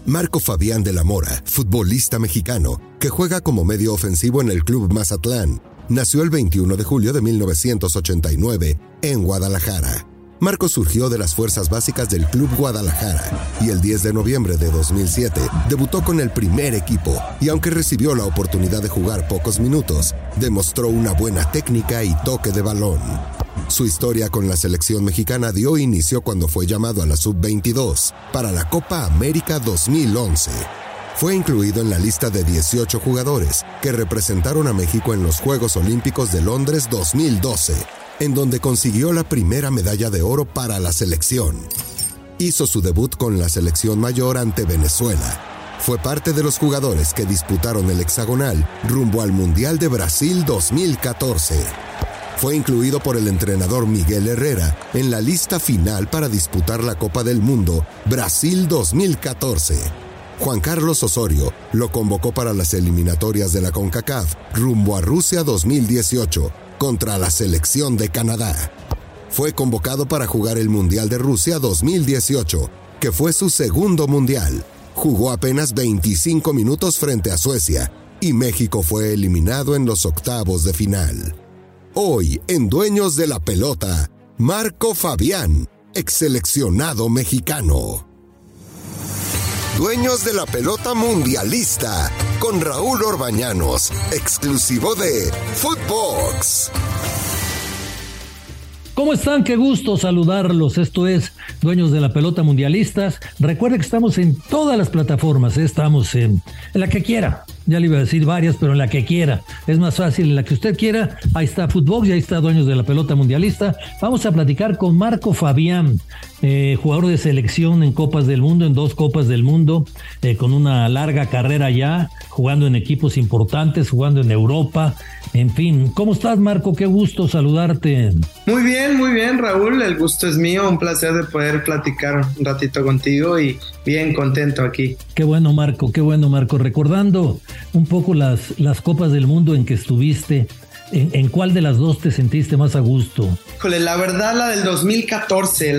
Marco Fabián de la Mora, futbolista mexicano, que juega como medio ofensivo en el Club Mazatlán, nació el 21 de julio de 1989 en Guadalajara. Marco surgió de las fuerzas básicas del Club Guadalajara y el 10 de noviembre de 2007 debutó con el primer equipo y aunque recibió la oportunidad de jugar pocos minutos, demostró una buena técnica y toque de balón. Su historia con la selección mexicana dio inicio cuando fue llamado a la Sub-22 para la Copa América 2011. Fue incluido en la lista de 18 jugadores que representaron a México en los Juegos Olímpicos de Londres 2012, en donde consiguió la primera medalla de oro para la selección. Hizo su debut con la selección mayor ante Venezuela. Fue parte de los jugadores que disputaron el hexagonal rumbo al Mundial de Brasil 2014. Fue incluido por el entrenador Miguel Herrera en la lista final para disputar la Copa del Mundo Brasil 2014. Juan Carlos Osorio lo convocó para las eliminatorias de la CONCACAF rumbo a Rusia 2018 contra la selección de Canadá. Fue convocado para jugar el Mundial de Rusia 2018, que fue su segundo mundial. Jugó apenas 25 minutos frente a Suecia y México fue eliminado en los octavos de final. Hoy, en Dueños de la Pelota, Marco Fabián, exseleccionado mexicano. Dueños de la Pelota Mundialista, con Raúl Orbañanos, exclusivo de Footbox. ¿Cómo están? Qué gusto saludarlos. Esto es Dueños de la Pelota Mundialistas. Recuerde que estamos en todas las plataformas. Estamos en la que quiera. Ya le iba a decir varias, pero en la que quiera. Es más fácil, en la que usted quiera. Ahí está Footbox y ahí está Dueños de la Pelota Mundialista. Vamos a platicar con Marco Fabián, jugador de selección en Copas del Mundo, en 2 Copas del Mundo, con una larga carrera ya, jugando en equipos importantes, jugando en Europa. En fin, ¿cómo estás, Marco? Qué gusto saludarte. Muy bien, Raúl. El gusto es mío. Un placer de poder platicar un ratito contigo y bien contento aquí. Qué bueno, Marco. Recordando un poco las Copas del Mundo en que estuviste, ¿en cuál de las dos te sentiste más a gusto? Híjole, la verdad, la del 2014.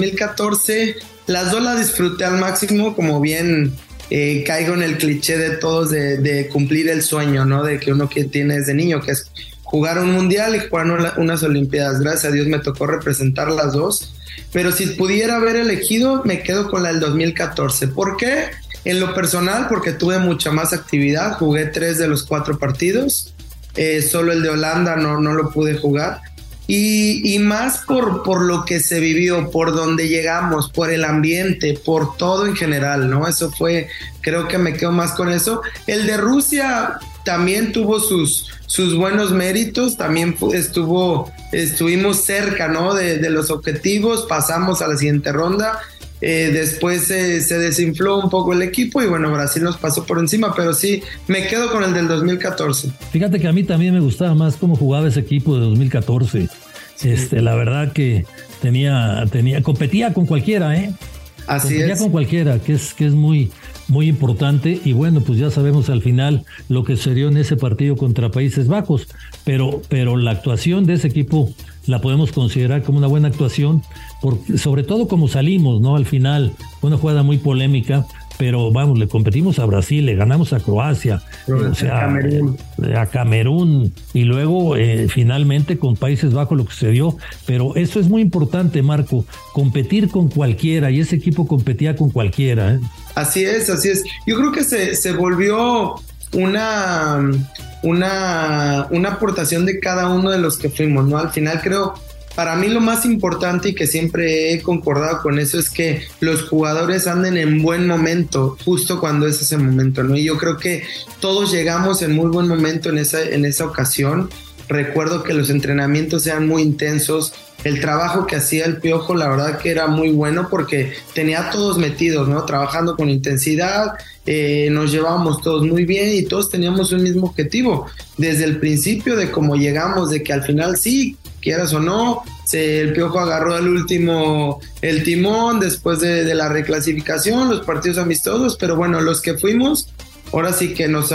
Las dos las disfruté al máximo, como bien... caigo en el cliché de todos de cumplir el sueño, ¿no? De que uno que tiene desde niño, que es jugar un mundial y jugar unas olimpiadas. Gracias a Dios me tocó representar las dos, pero si pudiera haber elegido, me quedo con la del 2014. ¿Por qué? En lo personal, porque tuve mucha más actividad, jugué 3 de los 4 partidos, solo el de Holanda no lo pude jugar. Y más por lo que se vivió, por donde llegamos, por el ambiente, por todo en general, ¿no? Eso fue, creo que me quedo más con eso. El de Rusia también tuvo sus buenos méritos, también estuvimos cerca, ¿no? De los objetivos, pasamos a la siguiente ronda. Después se desinfló un poco el equipo y bueno, Brasil nos pasó por encima, pero sí, me quedo con el del 2014. Fíjate que a mí también me gustaba más cómo jugaba ese equipo de 2014. Sí. La verdad que competía con cualquiera, competía con cualquiera, que es muy, muy importante. Y bueno, pues ya sabemos al final lo que sucedió en ese partido contra Países Bajos, pero la actuación de ese equipo la podemos considerar como una buena actuación, sobre todo como salimos, ¿no? Al final, una jugada muy polémica, pero vamos, le competimos a Brasil, le ganamos a Croacia, a Camerún, y luego finalmente con Países Bajos lo que sucedió. Pero eso es muy importante, Marco, competir con cualquiera, y ese equipo competía con cualquiera. Así es. Yo creo que se volvió una aportación de cada uno de los que fuimos, ¿no? Al final creo, para mí lo más importante y que siempre he concordado con eso es que los jugadores anden en buen momento, justo cuando es ese momento, ¿no? Y yo creo que todos llegamos en muy buen momento en esa ocasión. Recuerdo que los entrenamientos eran muy intensos. El trabajo que hacía el Piojo, la verdad que era muy bueno porque tenía a todos metidos, ¿no? Trabajando con intensidad, nos llevábamos todos muy bien y todos teníamos un mismo objetivo. Desde el principio de cómo llegamos, de que al final sí, quieras o no, el Piojo agarró al último el timón después de la reclasificación, los partidos amistosos, pero bueno, los que fuimos, ahora sí que nos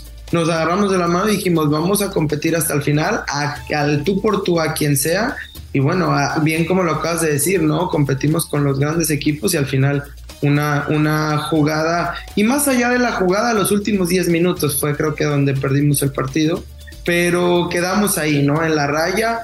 agarramos de la mano y dijimos, vamos a competir hasta el final, al tú por tú, a quien sea. bueno, bien como lo acabas de decir, ¿no? Competimos con los grandes equipos y al final una jugada, y más allá de la jugada, los últimos 10 minutos fue creo que donde perdimos el partido, pero quedamos ahí, ¿no? En la raya,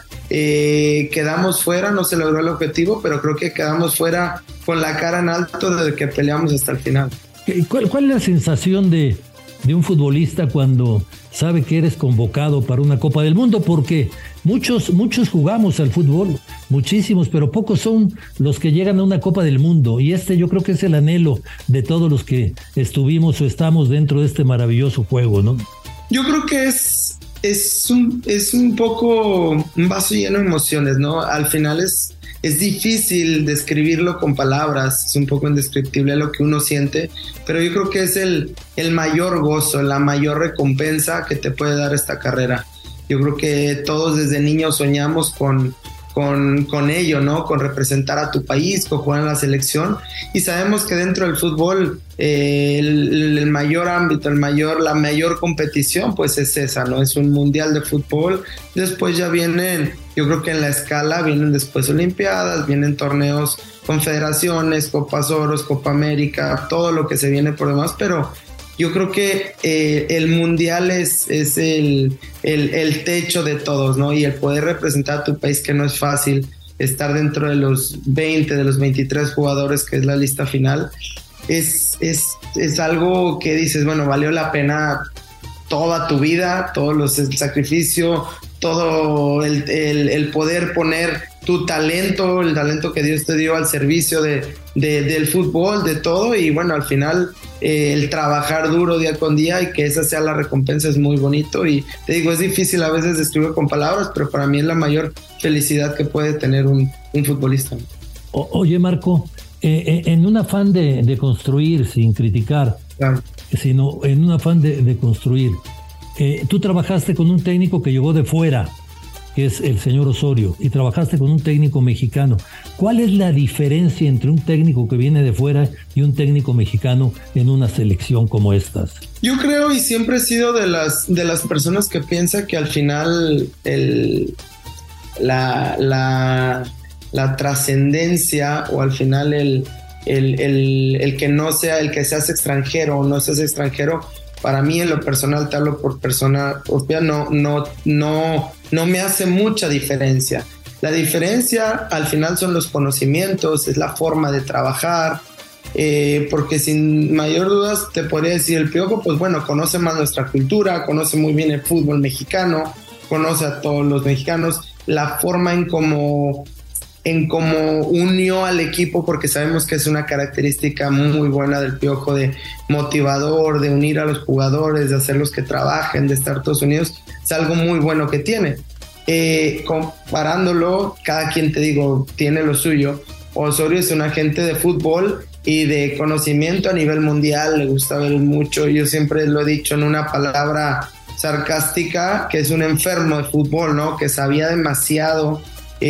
quedamos fuera, no se logró el objetivo, pero creo que quedamos fuera con la cara en alto desde que peleamos hasta el final. ¿Cuál es la sensación de un futbolista cuando sabe que eres convocado para una Copa del Mundo? Porque muchos jugamos al fútbol, muchísimos, pero pocos son los que llegan a una Copa del Mundo, y yo creo que es el anhelo de todos los que estuvimos o estamos dentro de este maravilloso juego, ¿no? Yo creo que es un poco un vaso lleno de emociones, ¿no? Al final es difícil describirlo con palabras, es un poco indescriptible lo que uno siente, pero yo creo que es el mayor gozo, la mayor recompensa que te puede dar esta carrera. Yo creo que todos desde niños soñamos con ello, ¿no? Con representar a tu país, con jugar en la selección, y sabemos que dentro del fútbol el mayor ámbito, la mayor competición pues es esa, ¿no? Es un mundial de fútbol. Después ya vienen, yo creo que en la escala vienen después olimpiadas, vienen torneos, confederaciones, Copas Oros, Copa América, todo lo que se viene por demás, pero yo creo que el mundial es el techo de todos, ¿no? Y el poder representar a tu país, que no es fácil, estar dentro de los 20, de los 23 jugadores, que es la lista final, es algo que dices, bueno, valió la pena toda tu vida, el sacrificio, todo el poder poner tu talento, el talento que Dios te dio al servicio del fútbol, de todo, y bueno, al final el trabajar duro día con día y que esa sea la recompensa es muy bonito. Y te digo, es difícil a veces describirlo con palabras, pero para mí es la mayor felicidad que puede tener un futbolista. Oye, Marco, en un afán de construir, sin criticar, claro, sino en un afán de construir, tú trabajaste con un técnico que llegó de fuera, que es el señor Osorio, y trabajaste con un técnico mexicano. ¿Cuál es la diferencia entre un técnico que viene de fuera y un técnico mexicano en una selección como estas? Yo creo, y siempre he sido de las personas que piensa que al final la trascendencia, o al final el que no sea, el que seas extranjero o no seas extranjero, para mí en lo personal, te hablo por persona propia, no me hace mucha diferencia. La diferencia al final son los conocimientos, es la forma de trabajar, porque sin mayor dudas te podría decir el Piojo, pues bueno, conoce más nuestra cultura, conoce muy bien el fútbol mexicano, conoce a todos los mexicanos, la forma en cómo unió al equipo, porque sabemos que es una característica muy buena del Piojo, de motivador, de unir a los jugadores, de hacerlos que trabajen, de estar todos unidos. Es algo muy bueno que tiene. Comparándolo, cada quien, te digo, tiene lo suyo. Osorio es un agente de fútbol y de conocimiento a nivel mundial, le gusta ver mucho. Yo siempre lo he dicho en una palabra sarcástica, que es un enfermo de fútbol, ¿no? Que sabía demasiado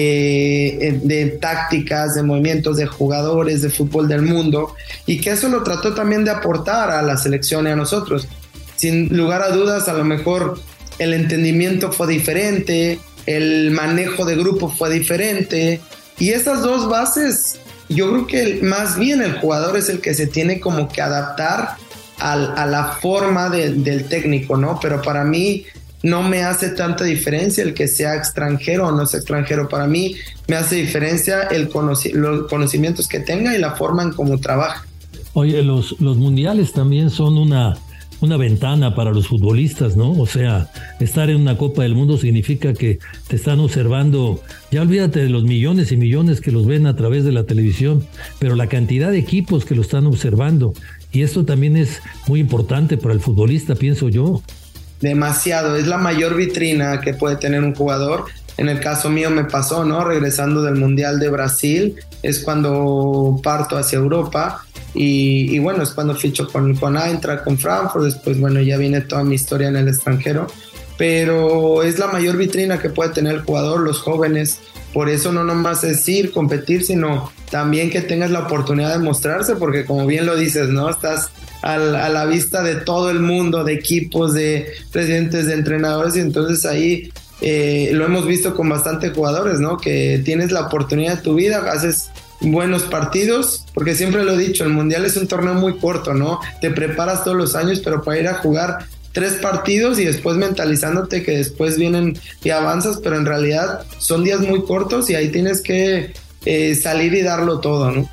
de tácticas, de movimientos, de jugadores de fútbol del mundo, y que eso lo trató también de aportar a la selección y a nosotros. Sin lugar a dudas, a lo mejor el entendimiento fue diferente, el manejo de grupo fue diferente, y esas dos bases, yo creo que más bien el jugador es el que se tiene como que adaptar a la forma del técnico, ¿no? Pero para mí no me hace tanta diferencia el que sea extranjero o no sea extranjero. Para mí me hace diferencia los conocimientos que tenga y la forma en cómo trabaja. Oye, los mundiales también son una ventana para los futbolistas, ¿no? O sea, estar en una Copa del Mundo significa que te están observando. Ya olvídate de los millones y millones que los ven a través de la televisión, pero la cantidad de equipos que lo están observando. Y esto también es muy importante para el futbolista, pienso yo. Demasiado, es la mayor vitrina que puede tener un jugador. En el caso mío me pasó, ¿no? Regresando del Mundial de Brasil, es cuando parto hacia Europa y bueno, es cuando ficho con Eintracht, con Frankfurt. Después, bueno, ya viene toda mi historia en el extranjero, pero es la mayor vitrina que puede tener el jugador, los jóvenes. Por eso no nomás es ir, competir, sino también que tengas la oportunidad de mostrarse, porque como bien lo dices, ¿no? Estás a la vista de todo el mundo, de equipos, de presidentes, de entrenadores, y entonces ahí lo hemos visto con bastantes jugadores, ¿no? Que tienes la oportunidad de tu vida, haces buenos partidos, porque siempre lo he dicho, el Mundial es un torneo muy corto, ¿no? Te preparas todos los años, pero para ir a jugar 3 partidos y después mentalizándote que después vienen y avanzas, pero en realidad son días muy cortos y ahí tienes que salir y darlo todo, ¿no?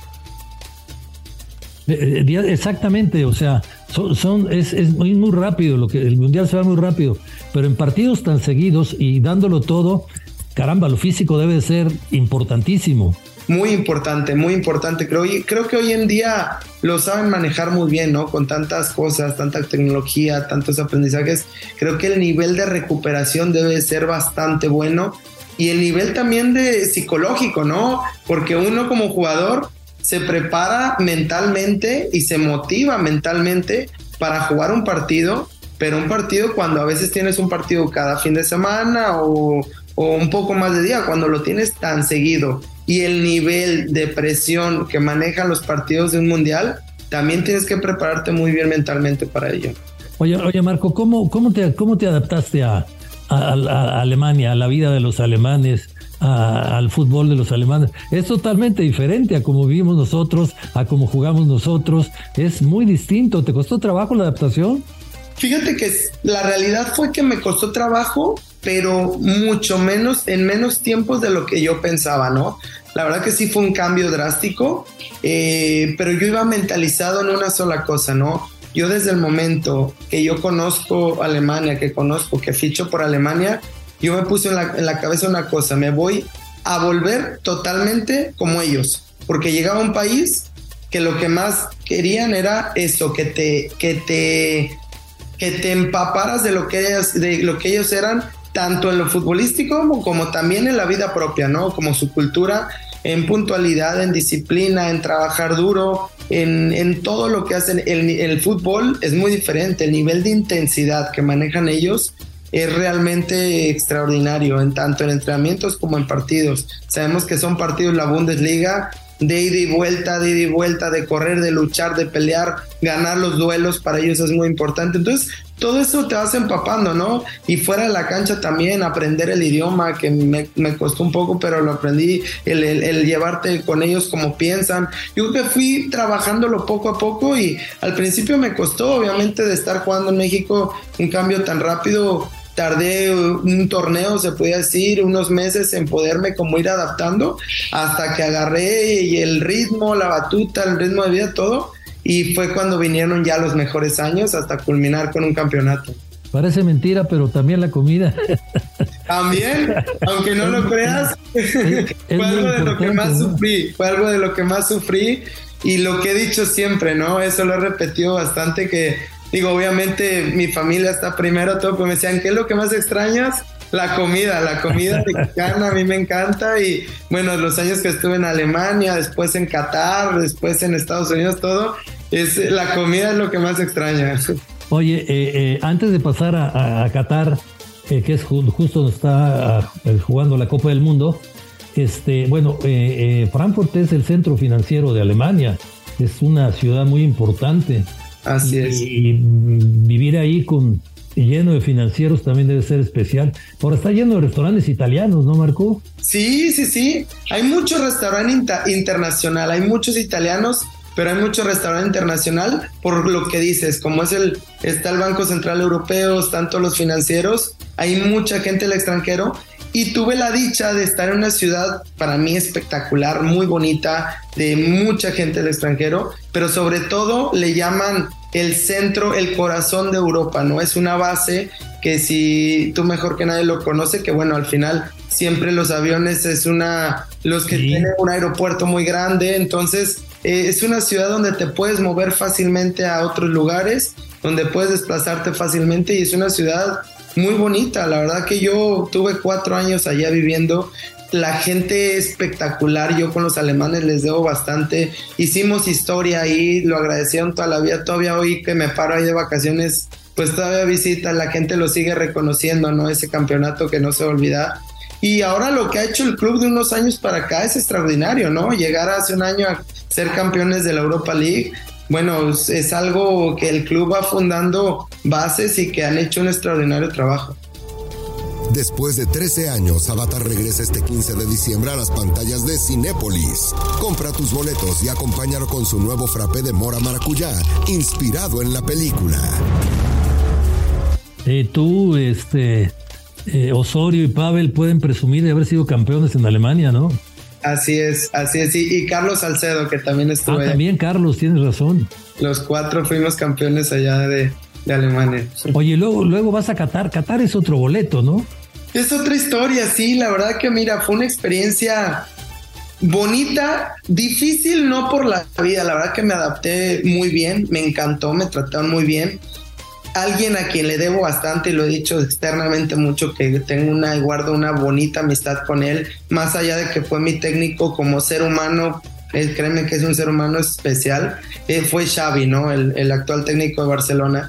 Exactamente, o sea, es muy rápido, el Mundial se va muy rápido, pero en partidos tan seguidos y dándolo todo, caramba, lo físico debe ser importantísimo. Muy importante. Creo que hoy en día lo saben manejar muy bien, ¿no? Con tantas cosas, tanta tecnología, tantos aprendizajes. Creo que el nivel de recuperación debe ser bastante bueno y el nivel también de psicológico, ¿no? Porque uno como jugador se prepara mentalmente y se motiva mentalmente para jugar un partido, pero un partido cuando a veces tienes un partido cada fin de semana o un poco más de día, cuando lo tienes tan seguido. Y el nivel de presión que manejan los partidos de un mundial, también tienes que prepararte muy bien mentalmente para ello. Oye Marco, ¿cómo te adaptaste a Alemania, a la vida de los alemanes, al fútbol de los alemanes? Es totalmente diferente a como vivimos nosotros, a como jugamos nosotros. Es muy distinto. ¿Te costó trabajo la adaptación? Fíjate que la realidad fue que me costó trabajo, pero mucho menos, en menos tiempos de lo que yo pensaba, ¿no? La verdad que sí fue un cambio drástico, pero yo iba mentalizado en una sola cosa, ¿no? Yo desde el momento que yo conozco Alemania, que ficho por Alemania, yo me puse en la cabeza una cosa, me voy a volver totalmente como ellos, porque llegaba a un país que lo que más querían era eso, que te empaparas de lo que ellos eran, tanto en lo futbolístico como también en la vida propia, ¿no? Como su cultura, en puntualidad, en disciplina, en trabajar duro, en todo lo que hacen. El fútbol es muy diferente, el nivel de intensidad que manejan ellos es realmente extraordinario, tanto en entrenamientos como en partidos. Sabemos que son partidos la Bundesliga, de ida y vuelta, de correr, de luchar, de pelear, ganar los duelos, para ellos es muy importante. Entonces, todo eso te vas empapando, ¿no? Y fuera de la cancha también, aprender el idioma, que me costó un poco, pero lo aprendí, el llevarte con ellos como piensan. Yo creo que fui trabajándolo poco a poco y al principio me costó, obviamente, de estar jugando en México, un cambio tan rápido. Tardé un torneo, se podía decir, unos meses en poderme como ir adaptando hasta que agarré el ritmo, la batuta, el ritmo de vida, todo, y fue cuando vinieron ya los mejores años hasta culminar con un campeonato. Parece mentira, pero también la comida. También, aunque no lo creas, fue algo de lo que más sufrí y lo que he dicho siempre, ¿no? Eso lo he repetido bastante, que digo, obviamente mi familia está primero, todo, pero me decían, ¿qué es lo que más extrañas? La comida mexicana, a mí me encanta. Y bueno, los años que estuve en Alemania, después en Qatar, después en Estados Unidos, todo, la comida es lo que más extraña. Oye, antes de pasar a Qatar, que es justo donde está jugando la Copa del Mundo, Frankfurt es el centro financiero de Alemania, es una ciudad muy importante. Así es. Y vivir ahí lleno de financieros también debe ser especial. Ahora está lleno de restaurantes italianos, ¿no, Marco? Sí. Hay mucho restaurante internacional, hay muchos italianos, pero hay mucho restaurante internacional por lo que dices, como está el Banco Central Europeo, están todos los financieros, hay mucha gente del extranjero. Y tuve la dicha de estar en una ciudad para mí espectacular, muy bonita, de mucha gente del extranjero, pero sobre todo le llaman el centro, el corazón de Europa, ¿no? Es una base que si tú mejor que nadie lo conoce, que bueno, al final siempre los aviones los que tienen un aeropuerto muy grande, entonces es una ciudad donde te puedes mover fácilmente a otros lugares, donde puedes desplazarte fácilmente y es una ciudad muy bonita. La verdad que yo tuve 4 años allá viviendo, la gente espectacular, yo con los alemanes les debo bastante, hicimos historia ahí, lo agradecieron toda la vida, todavía hoy que me paro ahí de vacaciones, pues todavía visita, la gente lo sigue reconociendo, ¿no? Ese campeonato que no se olvida. Y ahora lo que ha hecho el club de unos años para acá es extraordinario, ¿no? Llegar hace un año a ser campeones de la Europa League, bueno, es algo que el club va fundando bases y que han hecho un extraordinario trabajo. Después de 13 años, Avatar regresa este 15 de diciembre a las pantallas de Cinépolis. Compra tus boletos y acompáñalo con su nuevo frappé de mora maracuyá, inspirado en la película. Tú, Osorio y Pavel pueden presumir de haber sido campeones en Alemania, ¿no? Así es, y Carlos Salcedo, que también estuvo allá. También Carlos, tienes razón. Los 4 fuimos campeones allá de Alemania. Oye, luego vas a Qatar. Qatar es otro boleto, ¿no? Es otra historia, sí. La verdad que, mira, fue una experiencia bonita, difícil no por la vida. La verdad que me adapté muy bien, me encantó, me trataron muy bien. Alguien a quien le debo bastante, y lo he dicho externamente mucho, que tengo y guardo una bonita amistad con él, más allá de que fue mi técnico como ser humano. Créeme que es un ser humano especial. Fue Xavi, ¿no? El actual técnico de Barcelona.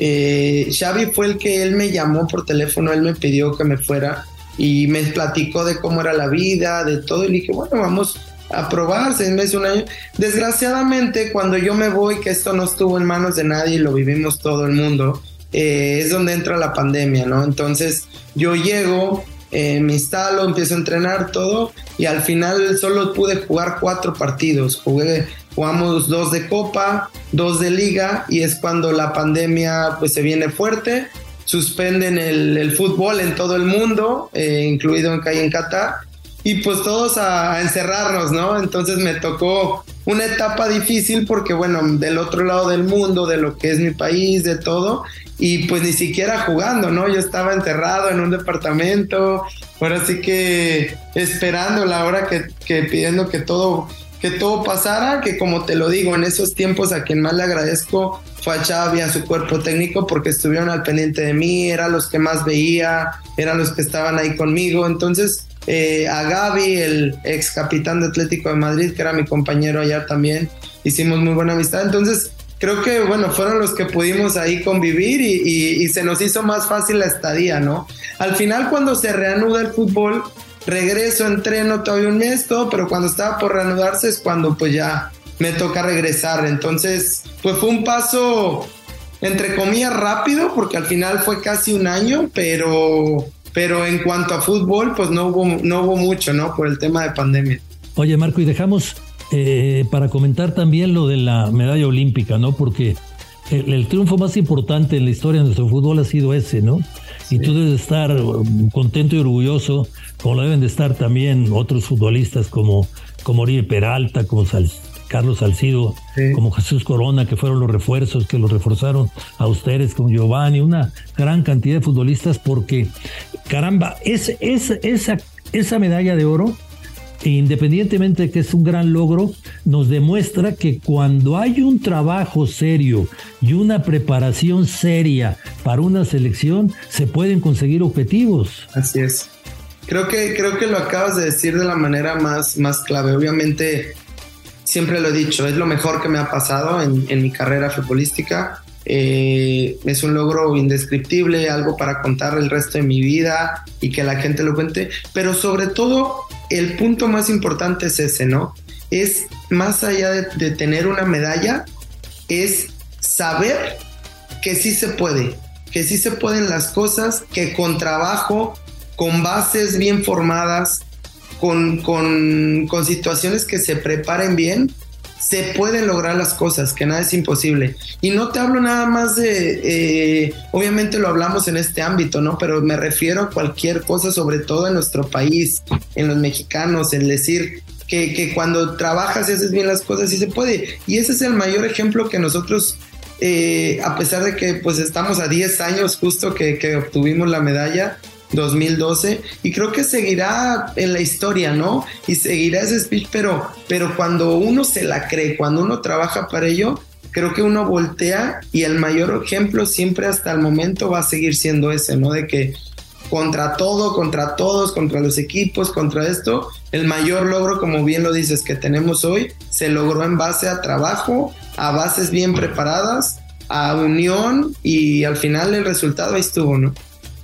Xavi fue el que él me llamó por teléfono, él me pidió que me fuera y me platicó de cómo era la vida, de todo, y le dije, bueno, vamos a probar 6 meses, 1 año. Desgraciadamente, cuando yo me voy, que esto no estuvo en manos de nadie y lo vivimos todo el mundo, es donde entra la pandemia, ¿no? Entonces yo llego, me instalo, empiezo a entrenar todo, y al final solo pude jugar 4 partidos. Jugamos 2 de Copa, 2 de Liga, y es cuando la pandemia pues se viene fuerte, suspenden el fútbol en todo el mundo, incluido en Qatar, y pues todos a encerrarnos, ¿no? Entonces me tocó una etapa difícil porque, bueno, del otro lado del mundo, de lo que es mi país, de todo, y pues ni siquiera jugando, ¿no? Yo estaba encerrado en un departamento, ahora sí que esperando la hora que pidiendo que todo pasara, que como te lo digo, en esos tiempos a quien más le agradezco fue a Xavi, a su cuerpo técnico, porque estuvieron al pendiente de mí, eran los que más veía, eran los que estaban ahí conmigo. Entonces a Gaby, el ex capitán de Atlético de Madrid, que era mi compañero allá también, hicimos muy buena amistad. Entonces creo que, bueno, fueron los que pudimos ahí convivir y se nos hizo más fácil la estadía, ¿no? Al final, cuando se reanuda el fútbol, regreso, entreno todavía 1 mes, todo, pero cuando estaba por reanudarse es cuando pues ya me toca regresar. Entonces pues fue un paso entre comillas rápido, porque al final fue casi 1 año, pero en cuanto a fútbol pues no hubo mucho, ¿no? Por el tema de pandemia. Oye, Marco, y dejamos para comentar también lo de la medalla olímpica, ¿no? Porque el triunfo más importante en la historia de nuestro fútbol ha sido ese, ¿no? Sí. Y tú debes estar contento y orgulloso, como lo deben de estar también otros futbolistas como Oribe Peralta, como Carlos Salcido, sí, como Jesús Corona, que fueron los refuerzos, que los reforzaron a ustedes, como Giovanni, una gran cantidad de futbolistas, porque, caramba, esa medalla de oro, independientemente de que es un gran logro, nos demuestra que cuando hay un trabajo serio y una preparación seria para una selección, se pueden conseguir objetivos. Así es. Creo que lo acabas de decir de la manera más clave. Obviamente, siempre lo he dicho, es lo mejor que me ha pasado en mi carrera futbolística. Es un logro indescriptible, algo para contar el resto de mi vida y que la gente lo cuente, pero sobre todo el punto más importante es ese, ¿no? Es más allá de tener una medalla, es saber que sí se pueden las cosas, que con trabajo, con bases bien formadas, con situaciones que se preparen bien, se pueden lograr las cosas, que nada es imposible. Y no te hablo nada más de, obviamente lo hablamos en este ámbito, ¿no? Pero me refiero a cualquier cosa, sobre todo en nuestro país, en los mexicanos, en decir que cuando trabajas y haces bien las cosas, sí se puede. Y ese es el mayor ejemplo que nosotros, a pesar de que pues estamos a 10 años justo que obtuvimos la medalla, 2012, y creo que seguirá en la historia, ¿no? Y seguirá ese speech, pero cuando uno se la cree, cuando uno trabaja para ello, creo que uno voltea, y el mayor ejemplo siempre hasta el momento va a seguir siendo ese, ¿no? De que contra todo, contra todos, contra los equipos, contra esto, el mayor logro, como bien lo dices, que tenemos hoy, se logró en base a trabajo, a bases bien preparadas, a unión, y al final el resultado ahí estuvo, ¿no?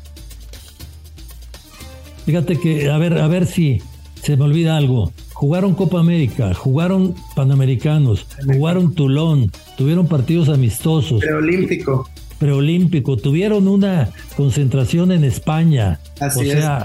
Fíjate que, a ver si se me olvida algo. Jugaron Copa América, jugaron Panamericanos, jugaron Toulon, tuvieron partidos amistosos. Preolímpico. preolímpico, tuvieron una concentración en España. Así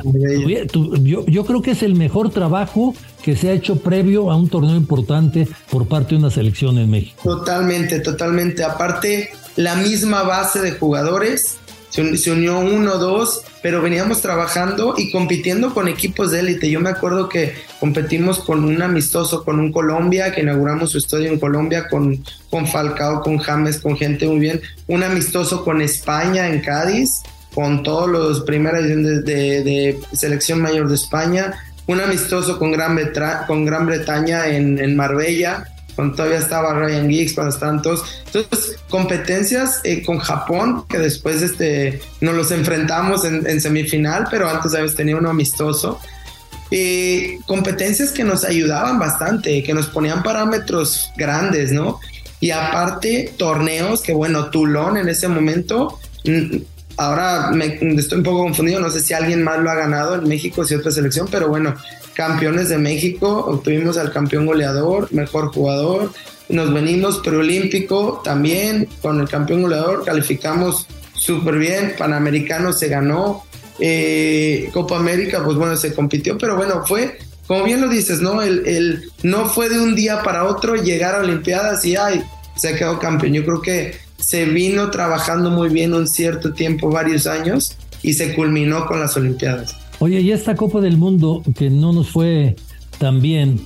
yo creo que es el mejor trabajo que se ha hecho previo a un torneo importante por parte de una selección en México. Totalmente. Aparte, la misma base de jugadores, se unió 1 o 2, pero veníamos trabajando y compitiendo con equipos de élite. Yo me acuerdo que competimos con un amistoso, con un Colombia, que inauguramos su estadio en Colombia, con Falcao, con James, con gente muy bien. Un amistoso con España en Cádiz, con todos los primeras ediciones de selección mayor de España. Un amistoso con Gran Bretaña en Marbella, cuando todavía estaba Ryan Giggs, cuando estaban todos. Entonces, competencias con Japón, que después nos los enfrentamos en semifinal, pero antes habíamos tenido uno amistoso. Competencias que nos ayudaban bastante, que nos ponían parámetros grandes, ¿no? Y aparte, torneos que, bueno, Toulon en ese momento, ahora estoy un poco confundido, no sé si alguien más lo ha ganado en México, si otra selección, pero bueno, campeones de México, obtuvimos al campeón goleador, mejor jugador, nos venimos preolímpico también con el campeón goleador, calificamos súper bien, Panamericano se ganó, Copa América, pues bueno, se compitió, pero bueno, fue, como bien lo dices, ¿no? No fue de un día para otro llegar a Olimpiadas y se quedó campeón. Yo creo que se vino trabajando muy bien un cierto tiempo, varios años, y se culminó con las Olimpiadas. Oye, y esta Copa del Mundo que no nos fue tan bien,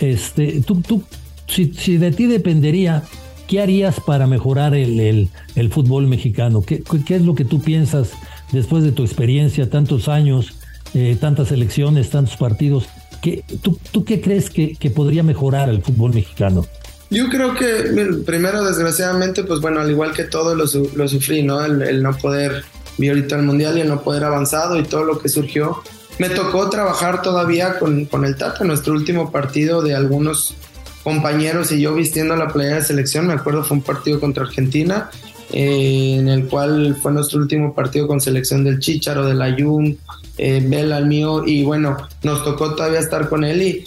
tú si de ti dependería, ¿qué harías para mejorar el fútbol mexicano? ¿Qué es lo que tú piensas después de tu experiencia, tantos años, tantas selecciones, tantos partidos? ¿Tú qué crees que podría mejorar el fútbol mexicano? Yo creo que primero, desgraciadamente, pues bueno, al igual que todo lo sufrí, ¿no? El no poder vi ahorita el Mundial y el no poder avanzado y todo lo que surgió. Me tocó trabajar todavía con el Tata, nuestro último partido de algunos compañeros y yo vistiendo la playera de selección. Me acuerdo, fue un partido contra Argentina, en el cual fue nuestro último partido con selección del Chícharo, del Ayun, Vela, el mío, y bueno, nos tocó todavía estar con él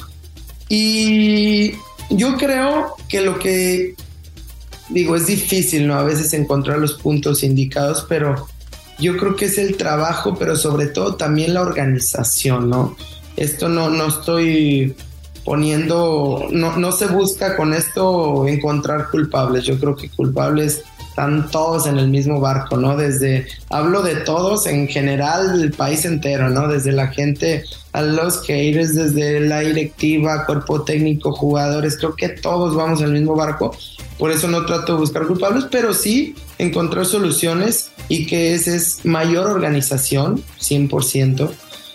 y yo creo que lo que digo es difícil, ¿no? A veces encontrar los puntos indicados, pero yo creo que es el trabajo, pero sobre todo también la organización, ¿no? Esto no estoy poniendo, no se busca con esto encontrar culpables. Yo creo que culpables están todos en el mismo barco, ¿no? Hablo de todos en general, el país entero, ¿no? Desde la gente a los haters, desde la directiva, cuerpo técnico, jugadores, creo que todos vamos en el mismo barco. Por eso no trato de buscar culpables, pero sí encontrar soluciones y que esa es mayor organización, 100%,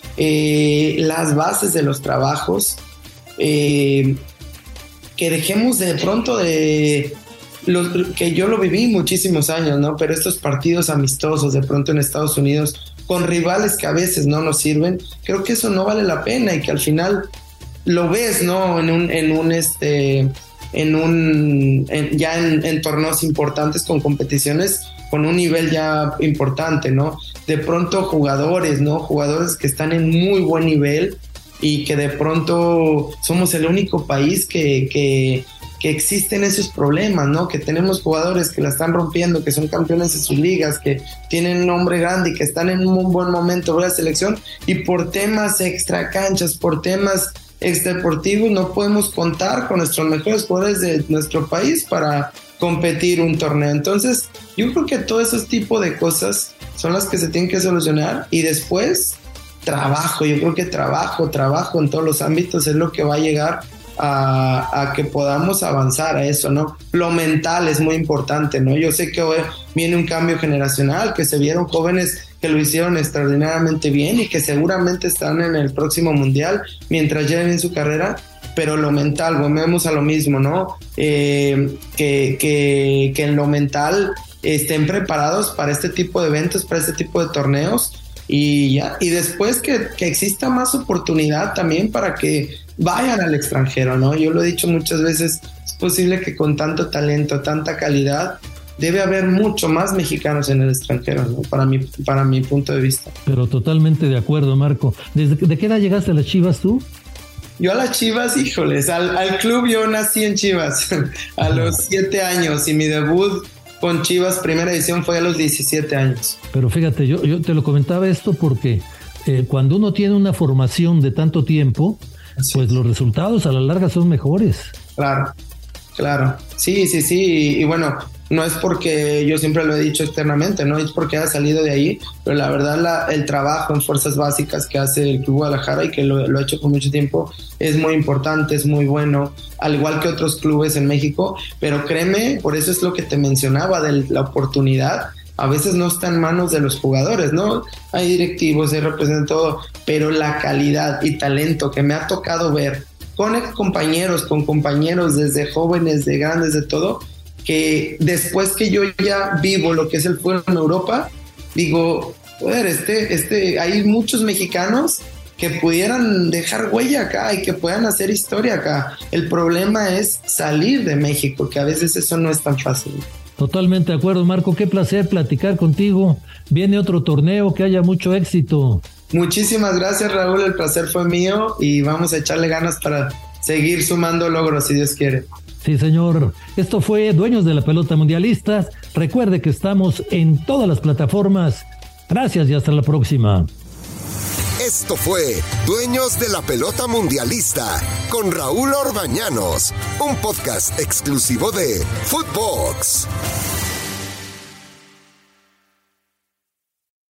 las bases de los trabajos, que dejemos de pronto que yo lo viví muchísimos años, ¿no? Pero estos partidos amistosos de pronto en Estados Unidos con rivales que a veces no nos sirven, creo que eso no vale la pena y que al final lo ves, ¿no? Ya en torneos importantes con competiciones con un nivel ya importante, ¿no? De pronto jugadores, ¿no? Jugadores que están en muy buen nivel y que de pronto somos el único país que existen esos problemas, ¿no? Que tenemos jugadores que la están rompiendo, que son campeones de sus ligas, que tienen un nombre grande y que están en un buen momento de la selección y por temas extra canchas, por temas extradeportivos no podemos contar con nuestros mejores jugadores de nuestro país para competir un torneo. Entonces yo creo que todo ese tipo de cosas son las que se tienen que solucionar y después trabajo. Yo creo que trabajo en todos los ámbitos es lo que va a llegar a que podamos avanzar a eso, ¿no? Lo mental es muy importante, ¿no? Yo sé que hoy viene un cambio generacional, que se vieron jóvenes que lo hicieron extraordinariamente bien y que seguramente están en el próximo mundial mientras lleven en su carrera, pero lo mental, volvemos a lo mismo, ¿no? Que en lo mental estén preparados para este tipo de eventos, para este tipo de torneos y después que exista más oportunidad también para que vayan al extranjero, ¿no? Yo lo he dicho muchas veces, es posible que con tanto talento, tanta calidad, debe haber mucho más mexicanos en el extranjero, ¿no? Para mi punto de vista. Pero totalmente de acuerdo, Marco. ¿De qué edad llegaste a las Chivas tú? Yo a las Chivas, híjoles, al club yo nací en Chivas a los 7 años y mi debut con Chivas primera edición fue a los 17 años. Pero fíjate, yo te lo comentaba esto porque cuando uno tiene una formación de tanto tiempo, pues los resultados a la larga son mejores. Claro. Sí. Y bueno, no es porque yo siempre lo he dicho externamente, no es porque haya salido de ahí, pero la verdad el trabajo en fuerzas básicas que hace el Club Guadalajara y que lo ha hecho por mucho tiempo es muy importante, es muy bueno, al igual que otros clubes en México, pero créeme, por eso es lo que te mencionaba de la oportunidad. A veces no está en manos de los jugadores, ¿no? Hay directivos, hay representantes, todo, pero la calidad y talento que me ha tocado ver con compañeros desde jóvenes, de grandes, de todo, que después que yo ya vivo lo que es el fútbol en Europa, digo, joder, hay muchos mexicanos que pudieran dejar huella acá y que puedan hacer historia acá. El problema es salir de México, que a veces eso no es tan fácil. Totalmente de acuerdo, Marco. Qué placer platicar contigo. Viene otro torneo, que haya mucho éxito. Muchísimas gracias, Raúl. El placer fue mío y vamos a echarle ganas para seguir sumando logros, si Dios quiere. Sí, señor. Esto fue Dueños de la Pelota Mundialistas. Recuerde que estamos en todas las plataformas. Gracias y hasta la próxima. Esto fue Dueños de la Pelota Mundialista con Raúl Orbañanos, un podcast exclusivo de Footbox.